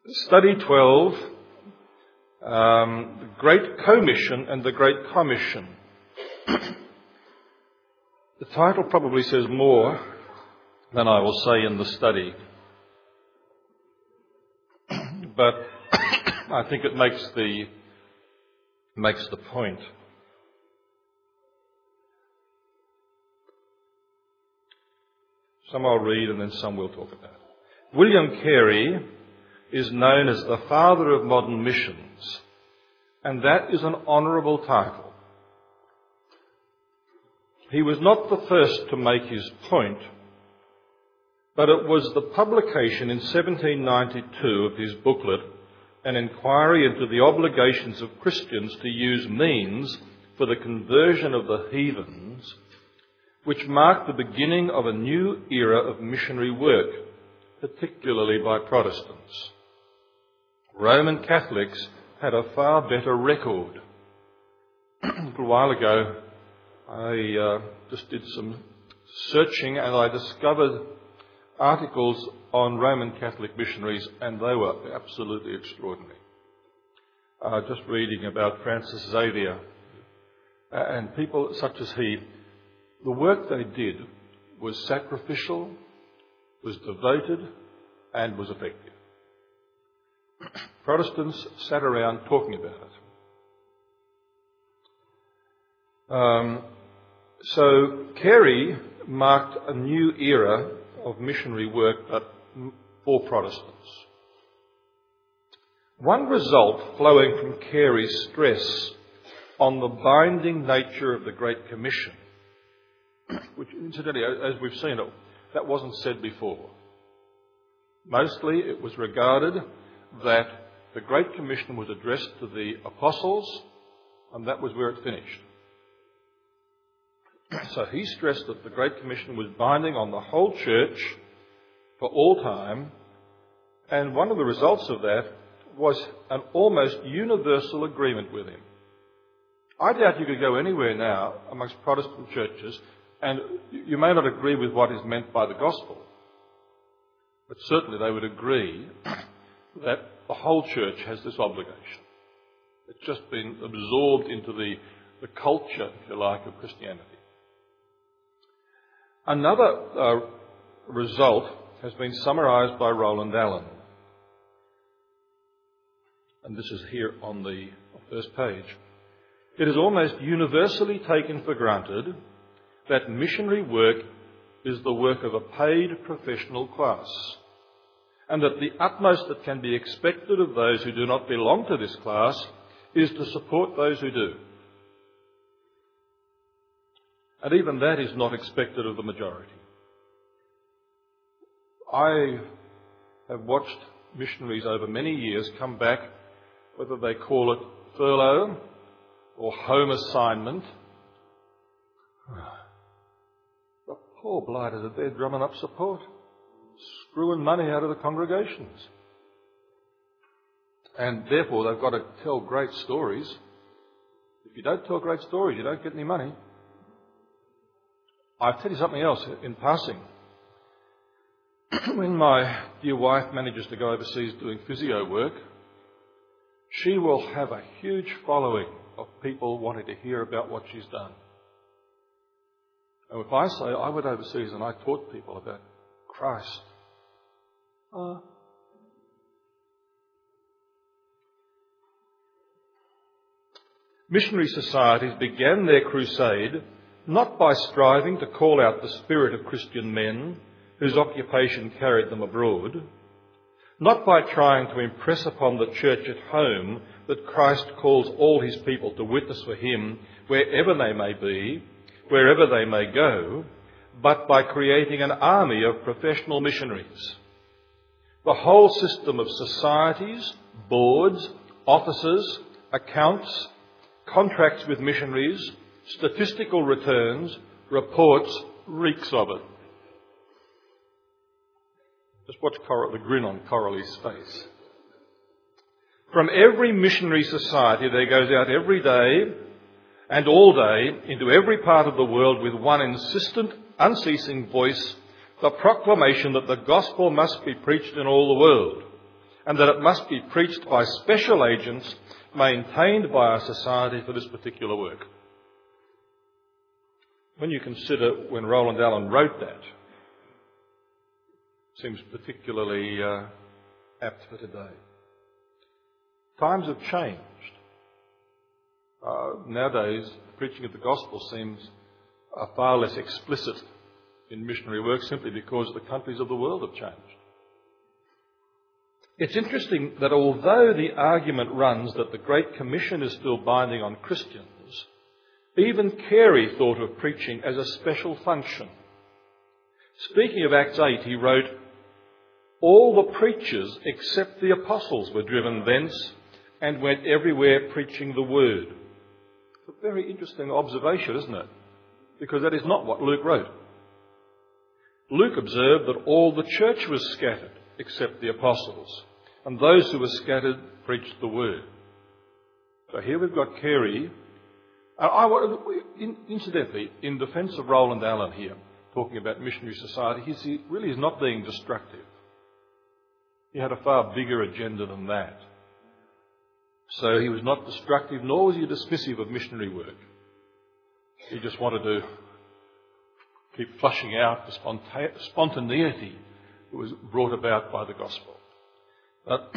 Study 12, the Great Commission and the Great Commission. The title probably says more than I will say in the study, but I think it makes the point. Some I'll read and then some we'll talk about. William Carey is known as the father of modern missions, and that is an honourable title. He was not the first to make his point, but it was the publication in 1792 of his booklet, An Inquiry into the Obligations of Christians to Use Means for the Conversion of the Heathens, which marked the beginning of a new era of missionary work, particularly by Protestants. Roman Catholics had a far better record. A little while ago, I just did some searching and I discovered articles on Roman Catholic missionaries, and they were absolutely extraordinary. Just reading about Francis Xavier and people such as he, the work they did was sacrificial, was devoted, and was effective. Protestants sat around talking about it. So Carey marked a new era of missionary work for Protestants. One result flowing from Carey's stress on the binding nature of the Great Commission, which incidentally, as we've seen, that wasn't said before. Mostly it was regarded that the Great Commission was addressed to the apostles, and that was where it finished. So he stressed that the Great Commission was binding on the whole church for all time, and one of the results of that was an almost universal agreement with him. I doubt you could go anywhere now amongst Protestant churches, and you may not agree with what is meant by the gospel, but certainly they would agree that the whole church has this obligation. It's just been absorbed into the culture, if you like, of Christianity. Another result has been summarised by Roland Allen. And this is here on the first page. It is almost universally taken for granted that missionary work is the work of a paid professional class, and that the utmost that can be expected of those who do not belong to this class is to support those who do. And even that is not expected of the majority. I have watched missionaries over many years come back, whether they call it furlough or home assignment. The poor blighters are there drumming up support, screwing money out of the congregations. And therefore they've got to tell great stories. If you don't tell great stories, you don't get any money. I'll tell you something else in passing. When my dear wife manages to go overseas doing physio work, she will have a huge following of people wanting to hear about what she's done. And if I say I went overseas and I taught people about Christ, missionary societies began their crusade not by striving to call out the spirit of Christian men whose occupation carried them abroad, not by trying to impress upon the church at home that Christ calls all his people to witness for him wherever they may be, wherever they may go, but by creating an army of professional missionaries. The whole system of societies, boards, offices, accounts, contracts with missionaries, statistical returns, reports, reeks of it. Just watch the grin on Coralie's face. From every missionary society there goes out every day and all day into every part of the world with one insistent, unceasing voice, the proclamation that the gospel must be preached in all the world, and that it must be preached by special agents maintained by our society for this particular work. When you consider when Roland Allen wrote that, it seems particularly apt for today. Times have changed. Nowadays, preaching of the gospel seems far less explicit in missionary work simply because the countries of the world have changed. It's interesting that although the argument runs that the Great Commission is still binding on Christians, even Carey thought of preaching as a special function. Speaking of Acts 8, he wrote, "All the preachers except the apostles were driven thence and went everywhere preaching the word." It's a very interesting observation, isn't it? Because that is not what Luke wrote. Luke observed that all the church was scattered except the apostles, and those who were scattered preached the word. So here we've got Carey. Incidentally, in defence of Roland Allen here, talking about missionary society, he really is not being destructive. He had a far bigger agenda than that. So he was not destructive, nor was he dismissive of missionary work. He just wanted to keep flushing out the spontaneity that was brought about by the gospel. But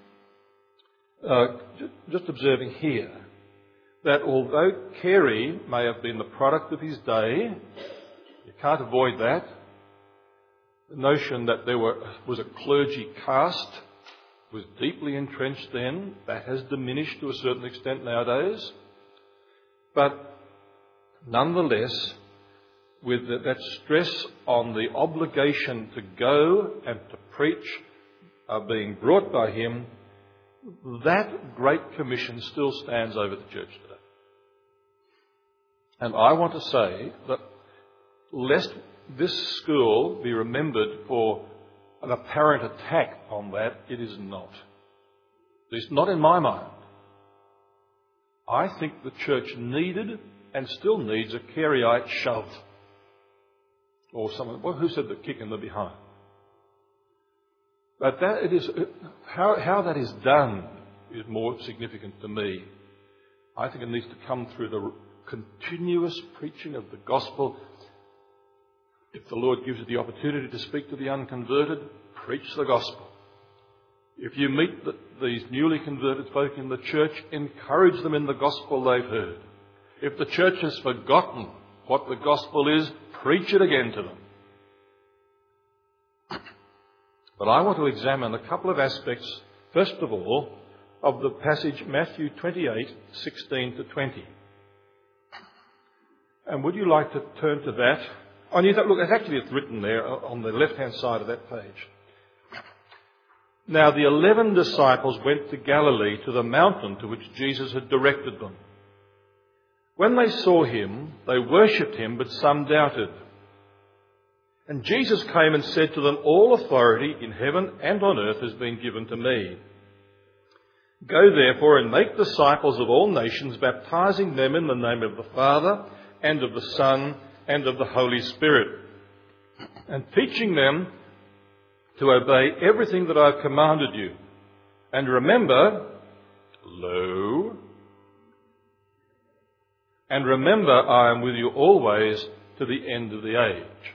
just observing here that although Carey may have been the product of his day, you can't avoid that. The notion that there was a clergy caste was deeply entrenched then. That has diminished to a certain extent nowadays. But nonetheless, with that stress on the obligation to go and to preach being brought by him, that Great Commission still stands over the church today. And I want to say that lest this school be remembered for an apparent attack on that, it is not. It's not in my mind. I think the church needed and still needs a Careyite shove. Or someone, well, who said the kick in the behind? But that it is how that is done is more significant to me. I think it needs to come through the continuous preaching of the gospel. If the Lord gives you the opportunity to speak to the unconverted, preach the gospel. If you meet these newly converted folk in the church, encourage them in the gospel they've heard. If the church has forgotten what the gospel is, preach it again to them. But I want to examine a couple of aspects, first of all, of the passage Matthew 28:16 to 20. And would you like to turn to that? Look, it's written there on the left-hand side of that page. Now the 11 disciples went to Galilee, to the mountain to which Jesus had directed them. When they saw him, they worshipped him, but some doubted. And Jesus came and said to them, "All authority in heaven and on earth has been given to me. Go therefore and make disciples of all nations, baptizing them in the name of the Father and of the Son and of the Holy Spirit, and teaching them to obey everything that I have commanded you. And remember, I am with you always to the end of the age."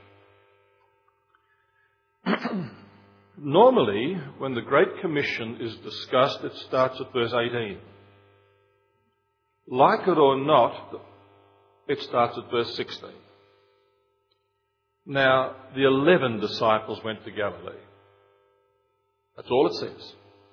Normally, when the Great Commission is discussed, it starts at verse 18. Like it or not, it starts at verse 16. Now, the 11 disciples went to Galilee. That's all it says.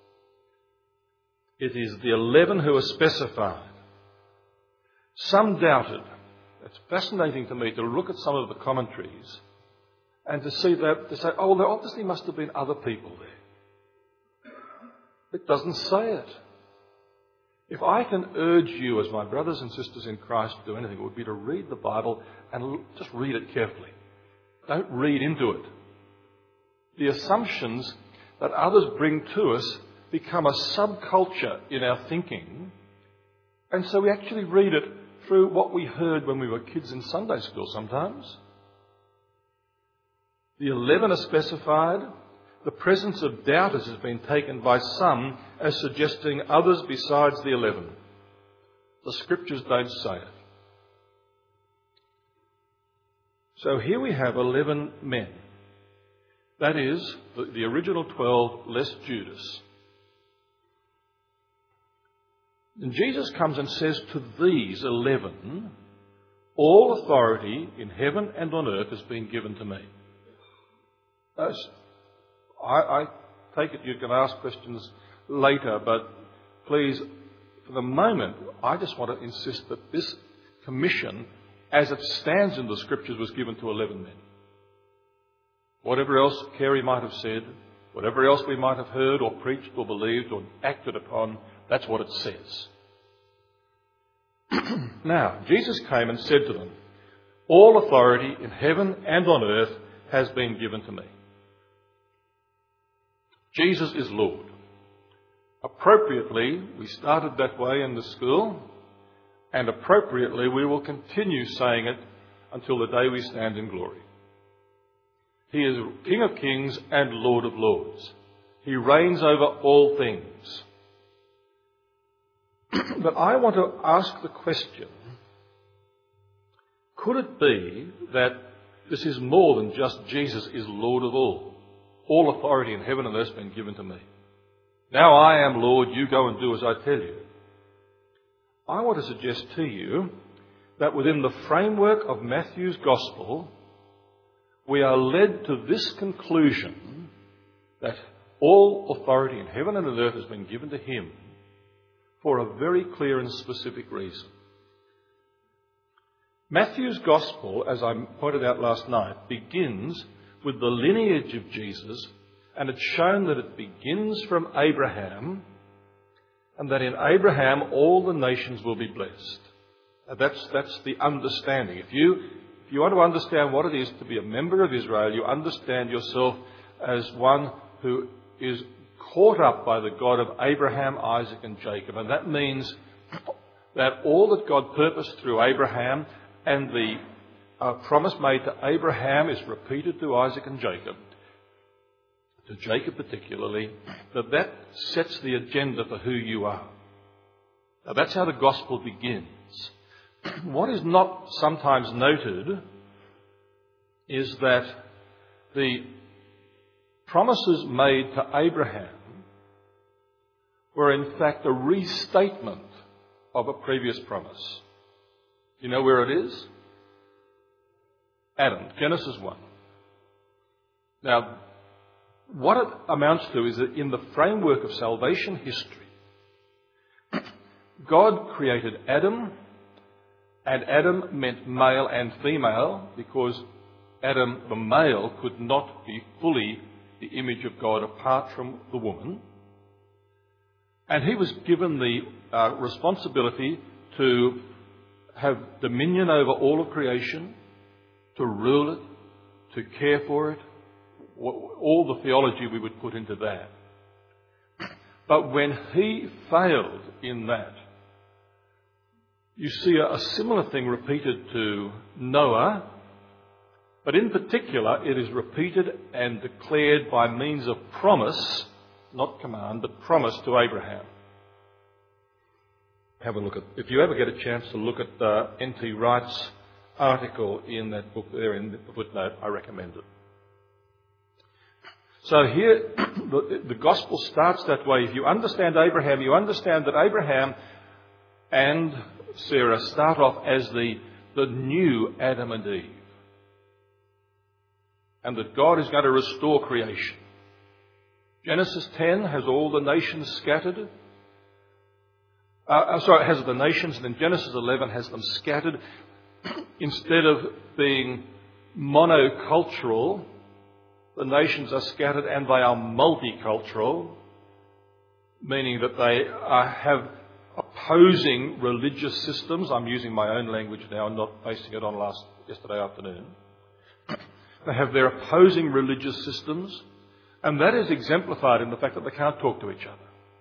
It is the 11 who are specified. Some doubted. It's fascinating to me to look at some of the commentaries and to see that, to say, oh, there obviously must have been other people there. It doesn't say it. If I can urge you as my brothers and sisters in Christ to do anything, it would be to read the Bible and just read it carefully. Don't read into it. The assumptions that others bring to us become a subculture in our thinking, and so we actually read it through what we heard when we were kids in Sunday school sometimes. The 11 are specified. the presence of doubters has been taken by some as suggesting others besides the 11. The Scriptures don't say it. So here we have 11 men. That is, the original 12 less Judas. And Jesus comes and says to these 11, all authority in heaven and on earth has been given to me. I take it you can ask questions later, but please, for the moment, I just want to insist that this commission, as it stands in the Scriptures, was given to 11 men. Whatever else Carey might have said, whatever else we might have heard or preached or believed or acted upon, that's what it says. Now, Jesus came and said to them, all authority in heaven and on earth has been given to me. Jesus is Lord. Appropriately, we started that way in the school, and appropriately we will continue saying it until the day we stand in glory. He is King of kings and Lord of lords. He reigns over all things. But I want to ask the question, could it be that this is more than just Jesus is Lord of all? All authority in heaven and earth has been given to me. Now I am Lord, you go and do as I tell you. I want to suggest to you that within the framework of Matthew's Gospel, we are led to this conclusion that all authority in heaven and on earth has been given to him for a very clear and specific reason. Matthew's Gospel, as I pointed out last night, begins with the lineage of Jesus, and it's shown that it begins from Abraham, and that in Abraham all the nations will be blessed. That's the understanding. If you want to understand what it is to be a member of Israel, you understand yourself as one who is caught up by the God of Abraham, Isaac and Jacob. And that means that all that God purposed through Abraham and the promise made to Abraham is repeated to Isaac and Jacob, to Jacob particularly, that sets the agenda for who you are. Now that's how the gospel begins. What is not sometimes noted is that the promises made to Abraham were in fact a restatement of a previous promise. You know where it is? Adam, Genesis 1. Now, what it amounts to is that in the framework of salvation history, God created Adam, and Adam meant male and female because Adam, the male, could not be fully the image of God apart from the woman. And he was given the responsibility to have dominion over all of creation, to rule it, to care for it, all the theology we would put into that. But when he failed in that, you see a similar thing repeated to Noah, but in particular it is repeated and declared by means of promise, not command, but promise to Abraham. Have a look at, if you ever get a chance to look at N.T. Wright's article in that book there in the footnote, I recommend it. So here, the gospel starts that way. If you understand Abraham, you understand that Abraham and Sarah start off as the new Adam and Eve. And that God is going to restore creation. Genesis 10 has all the nations scattered. It has the nations, and then Genesis 11 has them scattered. Instead of being monocultural, the nations are scattered and they are multicultural, meaning that they have opposing religious systems. I'm using my own language now, I'm not basing it on yesterday afternoon. They have their opposing religious systems, and that is exemplified in the fact that they can't talk to each other.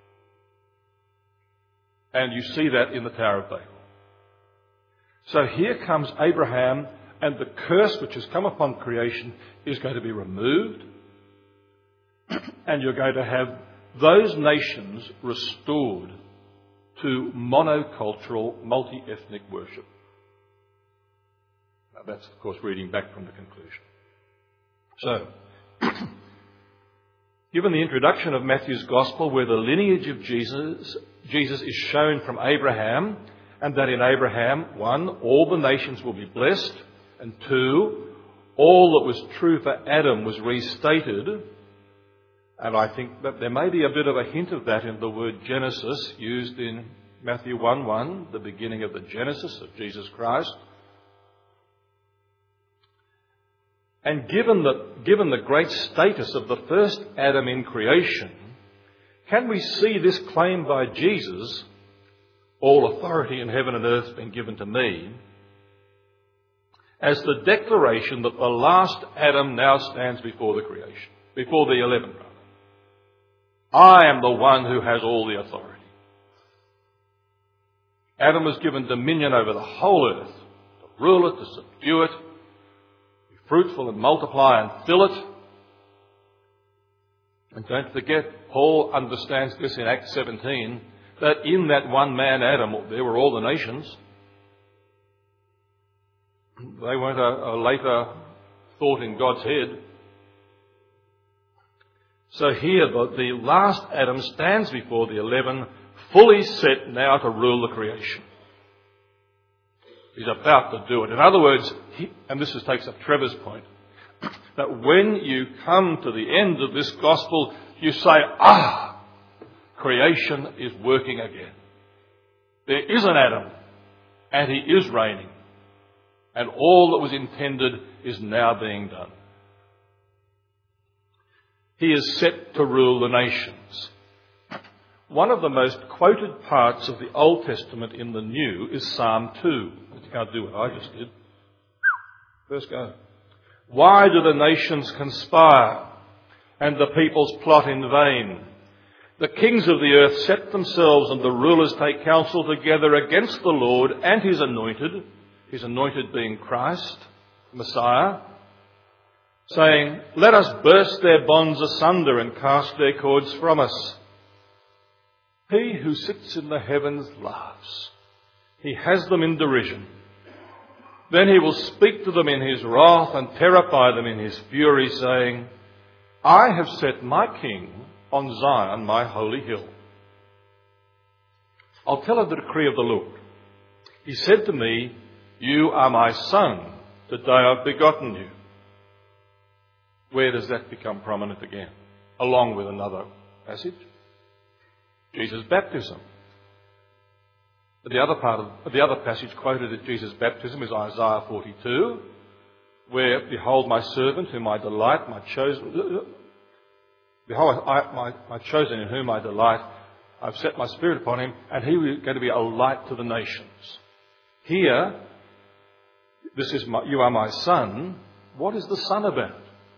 And you see that in the Tower of Babel. So here comes Abraham, and the curse which has come upon creation is going to be removed. And you're going to have those nations restored to monocultural, multi-ethnic worship. Now that's, of course, reading back from the conclusion. So, given the introduction of Matthew's Gospel, where the lineage of Jesus is shown from Abraham, and that in Abraham, 1, all the nations will be blessed, and 2, all that was true for Adam was restated. And I think that there may be a bit of a hint of that in the word Genesis used in Matthew 1:1, the beginning of the Genesis of Jesus Christ. And given the great status of the first Adam in creation, can we see this claim by Jesus, all authority in heaven and earth has been given to me, as the declaration that the last Adam now stands before the creation, before the 11, rather. I am the one who has all the authority. Adam was given dominion over the whole earth, to rule it, to subdue it, be fruitful and multiply and fill it. And don't forget, Paul understands this in Acts 17, that in that one man Adam, there were all the nations. They weren't a later thought in God's head. So here, the last Adam stands before the 11, fully set now to rule the creation. He's about to do it. In other words, and this takes up Trevor's point, that when you come to the end of this gospel, you say, creation is working again. There is an Adam, and he is reigning. And all that was intended is now being done. He is set to rule the nations. One of the most quoted parts of the Old Testament in the New is Psalm 2. But you can't do what I just did. First go. Why do the nations conspire and the peoples plot in vain? The kings of the earth set themselves and the rulers take counsel together against the Lord and his anointed being Christ, Messiah, saying, let us burst their bonds asunder and cast their cords from us. He who sits in the heavens laughs. He has them in derision. Then he will speak to them in his wrath and terrify them in his fury, saying, I have set my king on Zion, my holy hill. I'll tell of the decree of the Lord. He said to me, you are my son, today I've begotten you. Where does that become prominent again? Along with another passage. Jesus' baptism. The other passage quoted at Jesus' baptism is Isaiah 42, where, behold my servant whom I delight, my chosen, behold my chosen in whom I delight, I've set my spirit upon him, and he is going to be a light to the nations. Here, you are my son. What is the son about?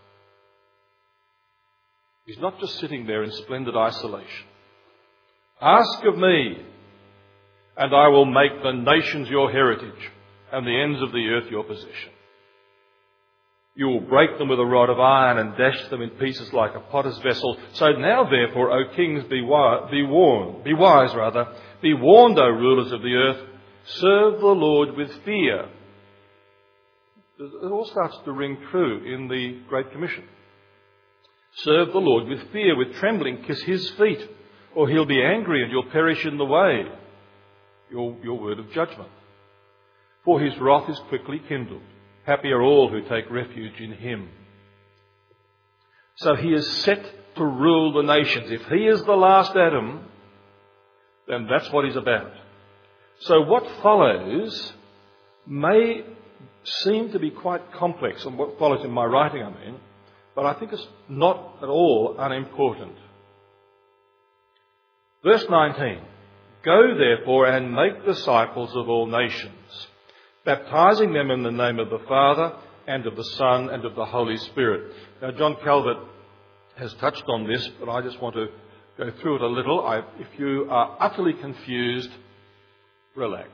He's not just sitting there in splendid isolation. Ask of me, and I will make the nations your heritage, and the ends of the earth your possession. You will break them with a rod of iron and dash them in pieces like a potter's vessel. So now, therefore, O kings, be wise, be warned, O rulers of the earth, serve the Lord with fear. It all starts to ring true in the Great Commission. Serve the Lord with fear, with trembling, kiss his feet, or he'll be angry and you'll perish in the way. Your word of judgment. For his wrath is quickly kindled. Happy are all who take refuge in him. So he is set to rule the nations. If he is the last Adam, then that's what he's about. So what follows may seem to be quite complex, and what follows in my writing, I mean, but I think it's not at all unimportant. Verse 19, go therefore and make disciples of all nations, baptizing them in the name of the Father and of the Son and of the Holy Spirit. Now, John Calvert has touched on this, but I just want to go through it a little. If you are utterly confused, relax.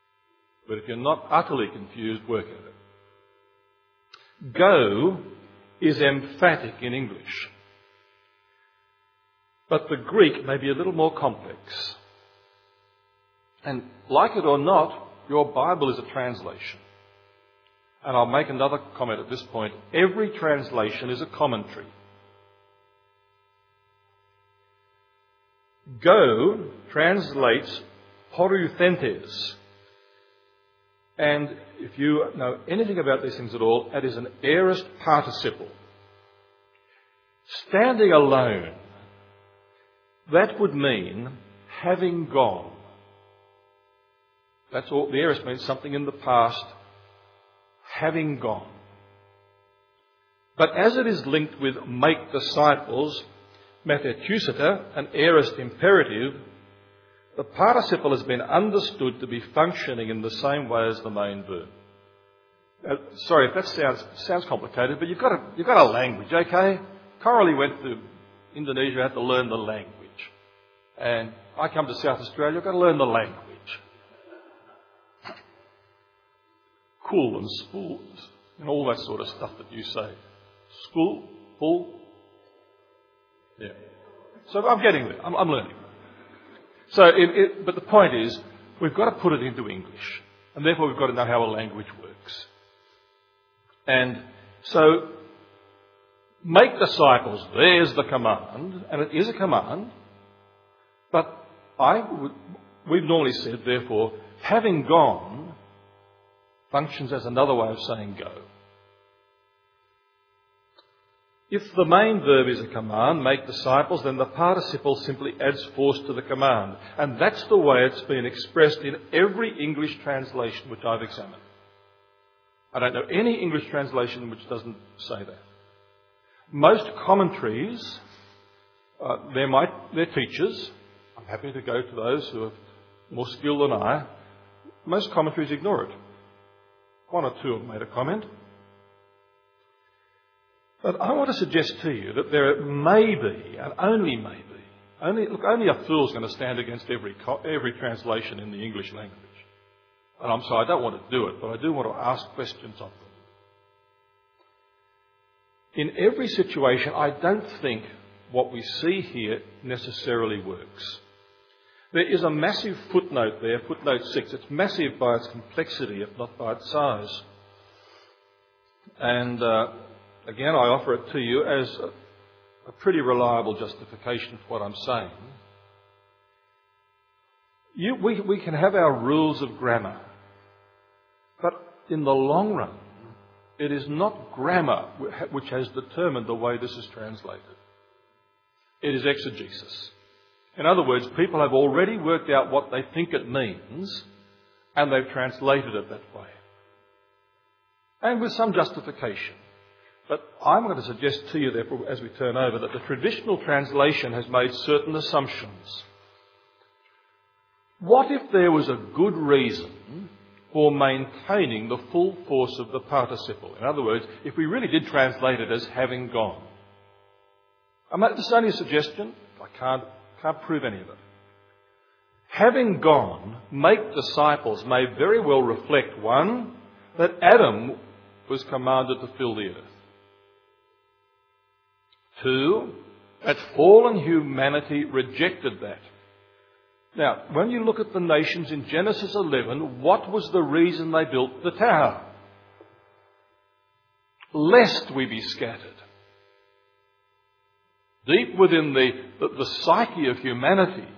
But if you're not utterly confused, work at it. Go is emphatic in English. But the Greek may be a little more complex. And like it or not, your Bible is a translation. And I'll make another comment at this point. Every translation is a commentary. Go translates poruthentes. And if you know anything about these things at all, that is an aorist participle. Standing alone, that would mean having gone. That's all. The aorist means something in the past, having gone. But as it is linked with make disciples, methotusita, an aorist imperative, the participle has been understood to be functioning in the same way as the main verb. Sorry if that sounds complicated, but you've got a language, okay? Coralie went to Indonesia, had to learn the language. And I come to South Australia, I've got to learn the language. Cool and spool and all that sort of stuff that you say. School, pull. Yeah. So I'm getting there. I'm learning. So, but the point is, we've got to put it into English. And therefore we've got to know how a language works. And so, make disciples, there's the command. And it is a command. But we've normally said, therefore, having gone functions as another way of saying go. If the main verb is a command, make disciples, then the participle simply adds force to the command. And that's the way it's been expressed in every English translation which I've examined. I don't know any English translation which doesn't say that. Most commentaries, they're teachers. I'm happy to go to those who are more skilled than I. Most commentaries ignore it. One or two have made a comment. But I want to suggest to you that there may be, and only may be, only a fool's going to stand against every translation in the English language. And I'm sorry, I don't want to do it, but I do want to ask questions of them. In every situation, I don't think what we see here necessarily works. There is a massive footnote there, footnote 6. It's massive by its complexity, if not by its size. And again, I offer it to you as a pretty reliable justification for what I'm saying. We can have our rules of grammar, but in the long run, it is not grammar which has determined the way this is translated. It is exegesis. In other words, people have already worked out what they think it means, and they've translated it that way. And with some justification. But I'm going to suggest to you, therefore, as we turn over, that the traditional translation has made certain assumptions. What if there was a good reason for maintaining the full force of the participle? In other words, if we really did translate it as having gone. This is only a suggestion. I can't prove any of it. Having gone, make disciples may very well reflect, one, that Adam was commanded to fill the earth. Two, that fallen humanity rejected that. Now, when you look at the nations in Genesis 11, what was the reason they built the tower? Lest we be scattered. Deep within the psyche of humanity,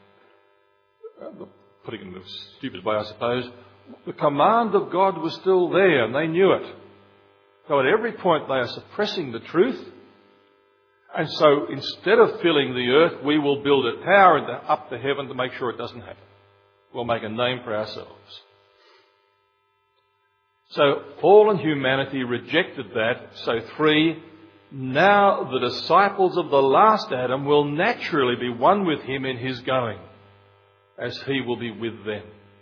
putting it in a stupid way, I suppose, the command of God was still there, and they knew it. So at every point they are suppressing the truth, and so instead of filling the earth, we will build a tower up to heaven to make sure it doesn't happen. We'll make a name for ourselves. So fallen humanity rejected that. So 3, now the disciples of the last Adam will naturally be one with him in his going, as he will be with them.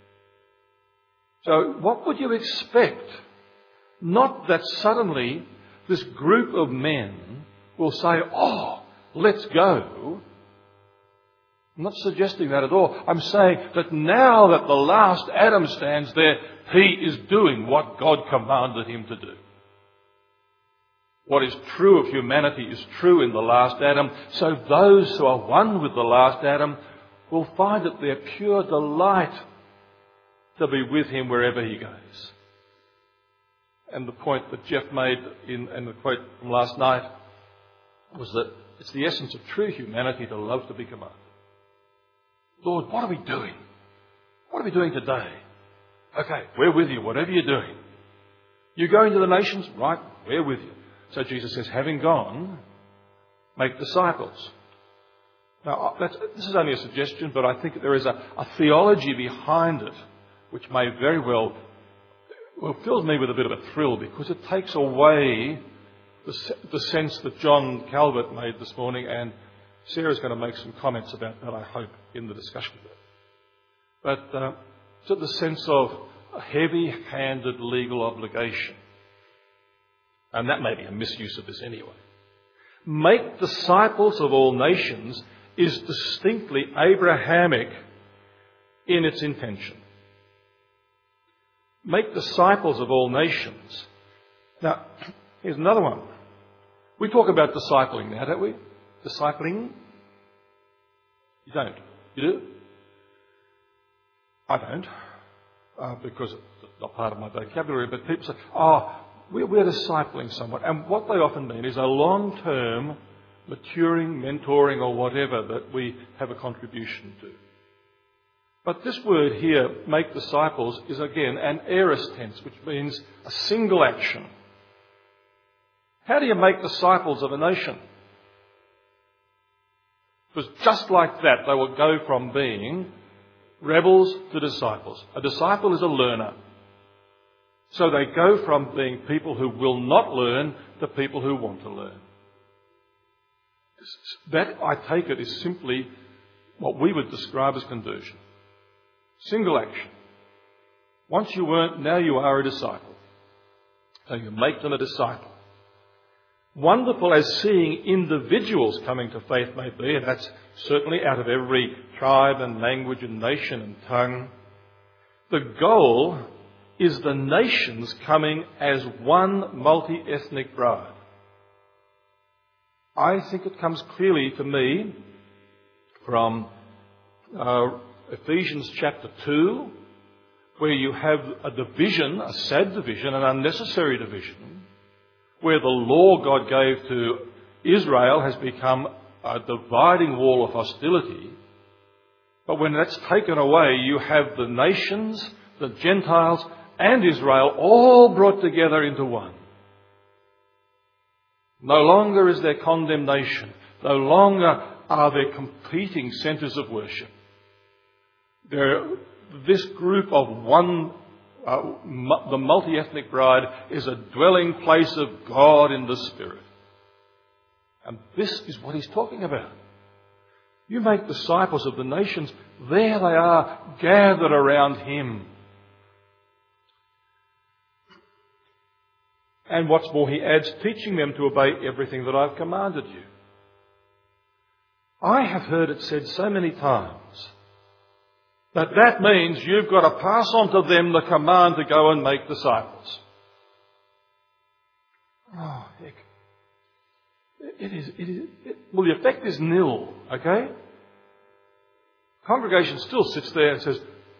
So what would you expect? Not that suddenly this group of men will say, oh, let's go. I'm not suggesting that at all. I'm saying that now that the last Adam stands there, he is doing what God commanded him to do. What is true of humanity is true in the last Adam. So those who are one with the last Adam will find it their pure delight to be with him wherever he goes. And the point that Jeff made in the quote from last night was that it's the essence of true humanity to love to be commanded. Lord, what are we doing? What are we doing today? Okay, we're with you, whatever you're doing. You're going to the nations? Right, we're with you. So Jesus says, having gone, make disciples. Now, this is only a suggestion, but I think there is a theology behind it which may very well fills me with a bit of a thrill, because it takes away the sense that John Calvert made this morning, and Sarah's going to make some comments about that, I hope, in the discussion. But to the sense of a heavy-handed legal obligation. And that may be a misuse of this anyway. Make disciples of all nations is distinctly Abrahamic in its intention. Make disciples of all nations. Now, here's another one. We talk about discipling now, don't we? Discipling? You don't. You do? I don't, because it's not part of my vocabulary, but people say, we're discipling someone. And what they often mean is a long-term maturing, mentoring or whatever that we have a contribution to. But this word here, make disciples, is again an aorist tense, which means a single action. How do you make disciples of a nation? Because just like that, they will go from being rebels to disciples. A disciple is a learner. So they go from being people who will not learn to people who want to learn. That, I take it, is simply what we would describe as conversion. Single action. Once you weren't, now you are a disciple. So you make them a disciple. Wonderful as seeing individuals coming to faith may be, and that's certainly out of every tribe and language and nation and tongue, the goal is the nations coming as one multi-ethnic bride. I think it comes clearly to me from Ephesians chapter 2, where you have a division, a sad division, an unnecessary division, where the law God gave to Israel has become a dividing wall of hostility. But when that's taken away, you have the nations, the Gentiles, and Israel all brought together into one. No longer is there condemnation. No longer are there competing centres of worship. This group of one, the multi-ethnic bride, is a dwelling place of God in the Spirit. And this is what he's talking about. You make disciples of the nations, there they are, gathered around him. And what's more, he adds, teaching them to obey everything that I've commanded you. I have heard it said so many times that means you've got to pass on to them the command to go and make disciples. Oh, heck. Well, the effect is nil, okay? Congregation still sits there and says,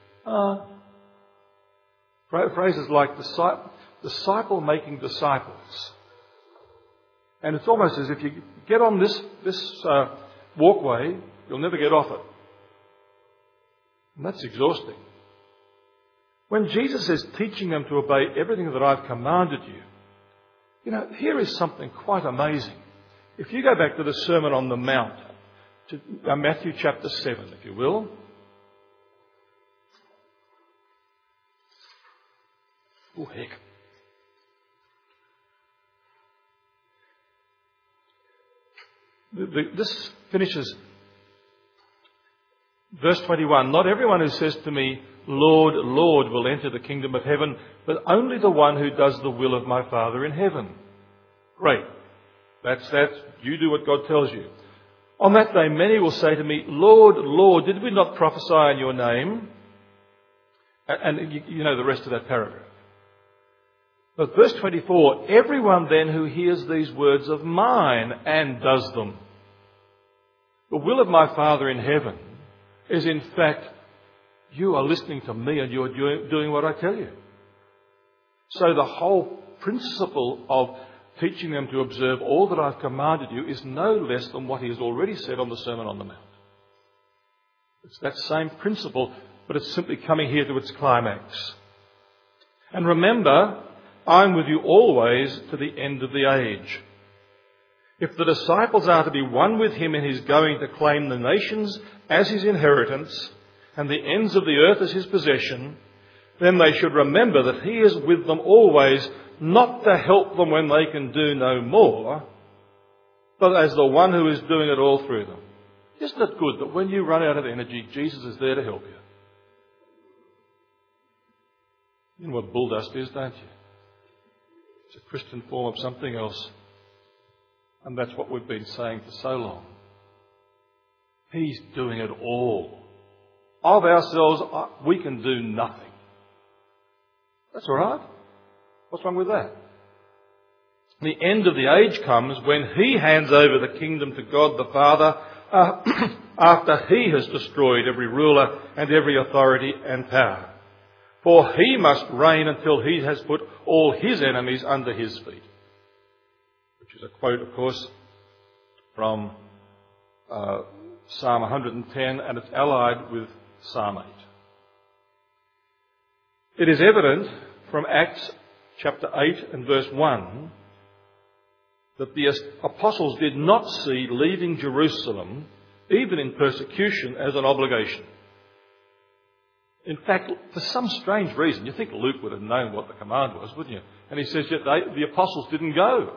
phrases like disciple making disciples. And it's almost as if you get on this walkway, you'll never get off it. And that's exhausting. When Jesus says, teaching them to obey everything that I've commanded you, here is something quite amazing. If you go back to the Sermon on the Mount, to Matthew chapter 7, if you will. Oh, heck. This finishes verse 21. Not everyone who says to me, Lord, Lord, will enter the kingdom of heaven, but only the one who does the will of my Father in heaven. Great. That's that. You do what God tells you. On that day, many will say to me, Lord, Lord, did we not prophesy in your name? And you know the rest of that paragraph. But verse 24, everyone then who hears these words of mine and does them. The will of my Father in heaven is in fact, you are listening to me and you are doing what I tell you. So the whole principle of teaching them to observe all that I've commanded you is no less than what he has already said on the Sermon on the Mount. It's that same principle, but it's simply coming here to its climax. And remember, I'm with you always to the end of the age. If the disciples are to be one with him in his going to claim the nations as his inheritance and the ends of the earth as his possession, then they should remember that he is with them always, not to help them when they can do no more, but as the one who is doing it all through them. Isn't it good that when you run out of energy, Jesus is there to help you? You know what bull dust is, don't you? It's a Christian form of something else. And that's what we've been saying for so long. He's doing it all. Of ourselves, we can do nothing. That's all right. What's wrong with that? The end of the age comes when he hands over the kingdom to God the Father after he has destroyed every ruler and every authority and power. For he must reign until he has put all his enemies under his feet. Which is a quote, of course, from Psalm 110, and it's allied with Psalm 8. It is evident from Acts chapter 8 and verse 1 that the apostles did not see leaving Jerusalem, even in persecution, as an obligation. In fact, for some strange reason, you think Luke would have known what the command was, wouldn't you? And he says, yet the apostles didn't go.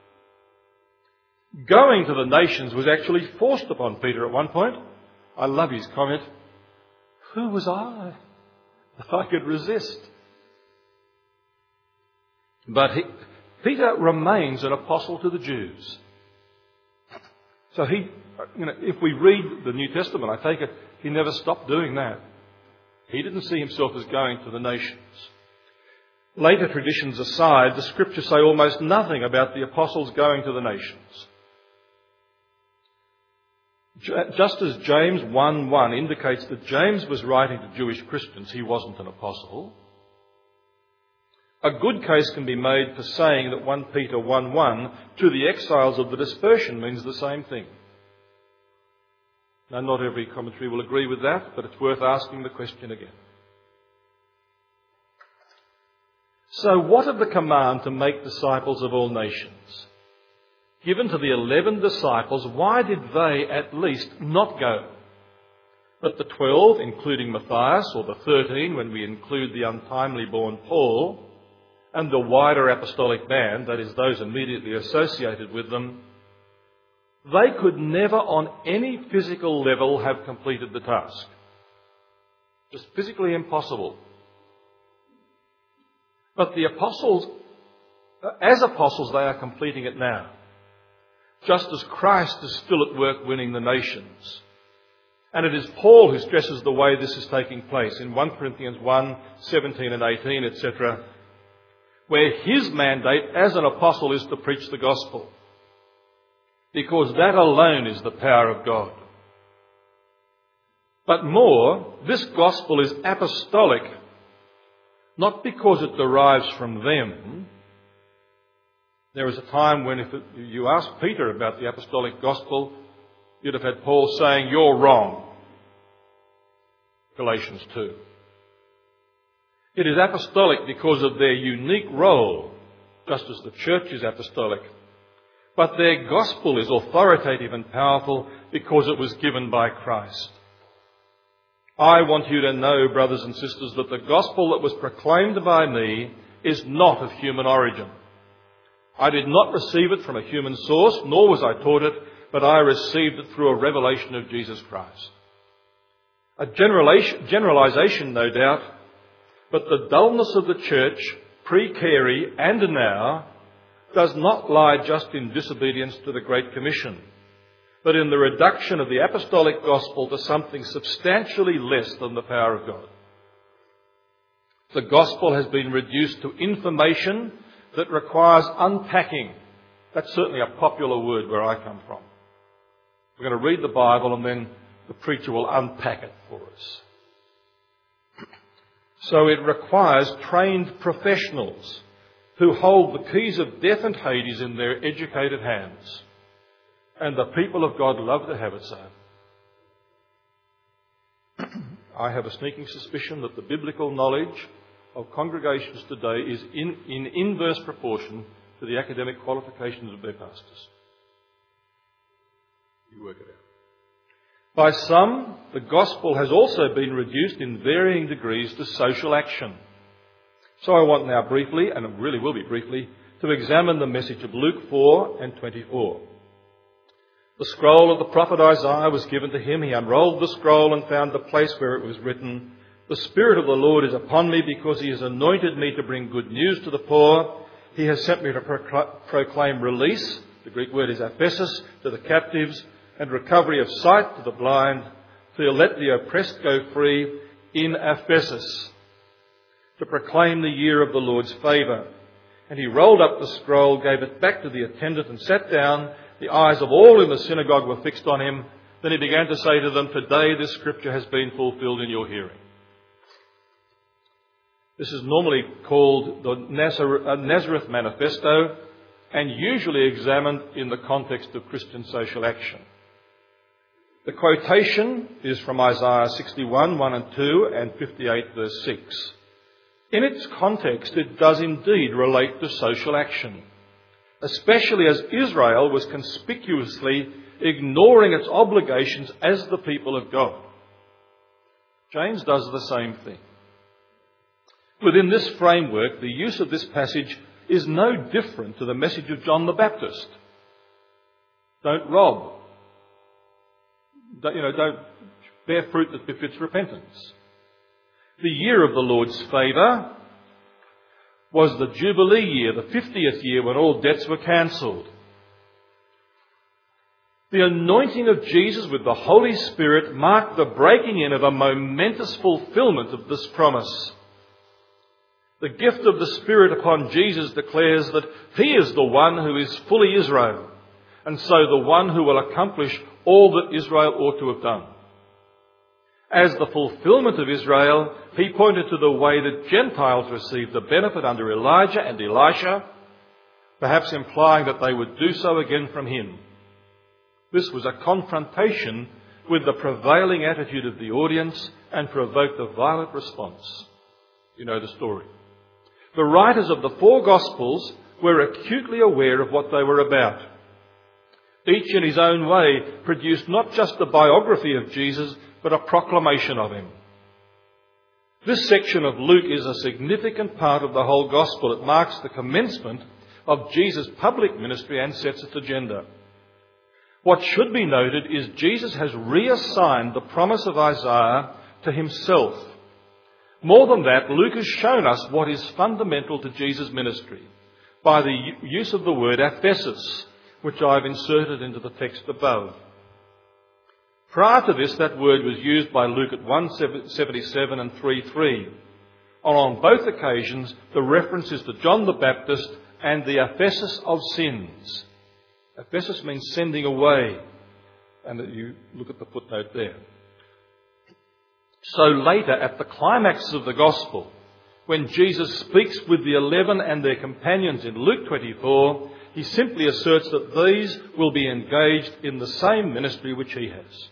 Going to the nations was actually forced upon Peter at one point. I love his comment. Who was I that I could resist? But Peter remains an apostle to the Jews. So if we read the New Testament, I take it he never stopped doing that. He didn't see himself as going to the nations. Later traditions aside, the scriptures say almost nothing about the apostles going to the nations. Just as James 1:1 indicates that James was writing to Jewish Christians, he wasn't an apostle. A good case can be made for saying that 1 Peter 1:1 to the exiles of the dispersion means the same thing. Now, not every commentary will agree with that, but it's worth asking the question again. So what of the command to make disciples of all nations? Given to the 11 disciples, why did they at least not go? But the 12, including Matthias, or the 13 when we include the untimely born Paul, and the wider apostolic band, that is those immediately associated with them, they could never on any physical level have completed the task. Just physically impossible. But the apostles, as apostles, they are completing it now. Just as Christ is still at work winning the nations. And it is Paul who stresses the way this is taking place in 1 Corinthians 1, 17 and 18, etc., where his mandate as an apostle is to preach the gospel. Because that alone is the power of God. But more, this gospel is apostolic, not because it derives from them. There was a time when if you asked Peter about the apostolic gospel, you'd have had Paul saying, "You're wrong." Galatians 2. It is apostolic because of their unique role, just as the church is apostolic. But their gospel is authoritative and powerful because it was given by Christ. I want you to know, brothers and sisters, that the gospel that was proclaimed by me is not of human origin. I did not receive it from a human source, nor was I taught it, but I received it through a revelation of Jesus Christ. A generalization, no doubt, but the dullness of the church, pre-Carey and now, does not lie just in disobedience to the Great Commission, but in the reduction of the apostolic gospel to something substantially less than the power of God. The gospel has been reduced to information that requires unpacking. That's certainly a popular word where I come from. We're going to read the Bible and then the preacher will unpack it for us. So it requires trained professionals who hold the keys of death and Hades in their educated hands. And the people of God love to have it so. I have a sneaking suspicion that the biblical knowledge of congregations today is in inverse proportion to the academic qualifications of their pastors. You work it out. By some, the gospel has also been reduced in varying degrees to social action. So I want now briefly, and it really will be briefly, to examine the message of Luke 4 and 24. The scroll of the prophet Isaiah was given to him. He unrolled the scroll and found the place where it was written, "The Spirit of the Lord is upon me because he has anointed me to bring good news to the poor. He has sent me to proclaim release," the Greek word is aphesis, "to the captives, and recovery of sight to the blind, to let the oppressed go free in aphesis, to proclaim the year of the Lord's favour." And he rolled up the scroll, gave it back to the attendant and sat down. The eyes of all in the synagogue were fixed on him. Then he began to say to them, "Today this scripture has been fulfilled in your hearing." This is normally called the Nazareth Manifesto and usually examined in the context of Christian social action. The quotation is from Isaiah 61, 1 and 2 and 58, verse 6. In its context, it does indeed relate to social action, especially as Israel was conspicuously ignoring its obligations as the people of God. James does the same thing. Within this framework, the use of this passage is no different to the message of John the Baptist. Don't rob. Don't bear fruit that befits repentance. The year of the Lord's favour was the Jubilee year, the 50th year when all debts were cancelled. The anointing of Jesus with the Holy Spirit marked the breaking in of a momentous fulfilment of this promise. The gift of the Spirit upon Jesus declares that he is the one who is fully Israel, and so the one who will accomplish all that Israel ought to have done. As the fulfilment of Israel, he pointed to the way that Gentiles received the benefit under Elijah and Elisha, perhaps implying that they would do so again from him. This was a confrontation with the prevailing attitude of the audience and provoked a violent response. You know the story. The writers of the four Gospels were acutely aware of what they were about. Each in his own way produced not just a biography of Jesus, but a proclamation of him. This section of Luke is a significant part of the whole Gospel. It marks the commencement of Jesus' public ministry and sets its agenda. What should be noted is Jesus has reassigned the promise of Isaiah to himself. More than that, Luke has shown us what is fundamental to Jesus' ministry by the use of the word aphesis, which I've inserted into the text above. Prior to this, that word was used by Luke at 1:77 and 3:3. And on both occasions, the reference is to John the Baptist and the aphesis of sins. Aphesis means sending away. And you look at the footnote there. So later, at the climax of the Gospel, when Jesus speaks with the 11 and their companions in Luke 24, he simply asserts that these will be engaged in the same ministry which he has.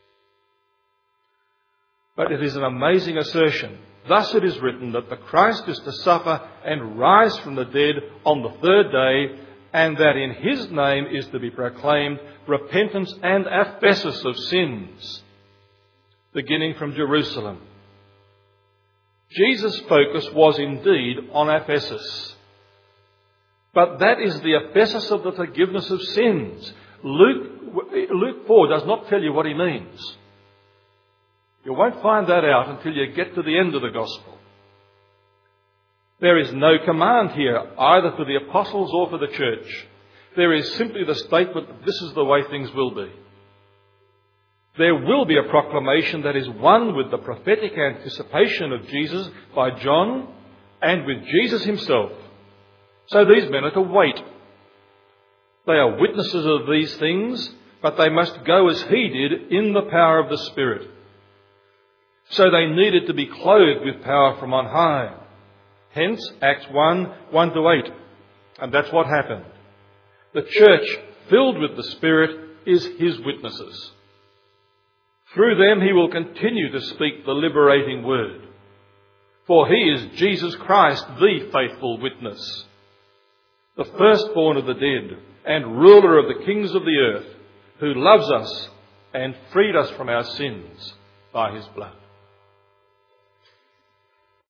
But it is an amazing assertion. Thus it is written that the Christ is to suffer and rise from the dead on the third day, and that in his name is to be proclaimed repentance and aphesis of sins, beginning from Jerusalem. Jesus' focus was indeed on aphesis. But that is the aphesis of the forgiveness of sins. Luke 4 does not tell you what he means. You won't find that out until you get to the end of the Gospel. There is no command here, either for the apostles or for the church. There is simply the statement that this is the way things will be. There will be a proclamation that is one with the prophetic anticipation of Jesus by John and with Jesus himself. So these men are to wait. They are witnesses of these things, but they must go as he did in the power of the Spirit. So they needed to be clothed with power from on high. Hence, Acts 1:1-8. And that's what happened. The church, filled with the Spirit, is his witnesses. Through them he will continue to speak the liberating word. For he is Jesus Christ, the faithful witness, the firstborn of the dead and ruler of the kings of the earth, who loves us and freed us from our sins by his blood.